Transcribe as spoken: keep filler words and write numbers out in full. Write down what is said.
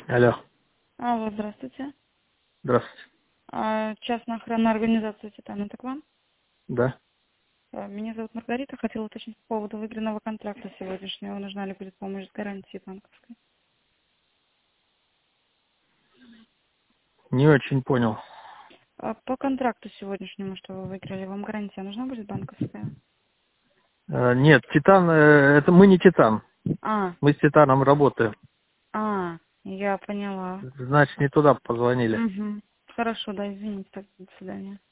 Алло. Алло, здравствуйте. Здравствуйте. А, частная охранная организация «Титан», это к вам? Да. А, Меня зовут Маргарита. Хотела уточнить по поводу выигранного контракта сегодняшнего. Нужна ли будет помощь с гарантией банковской? Не очень понял. А, По контракту сегодняшнему, что вы выиграли, вам гарантия нужна будет банковская? Э, Нет, Титан, э, это мы не Титан. А, Мы с Титаном работаем. а, я поняла. Значит, не туда позвонили. Угу. Хорошо, да, извините, так, до свидания.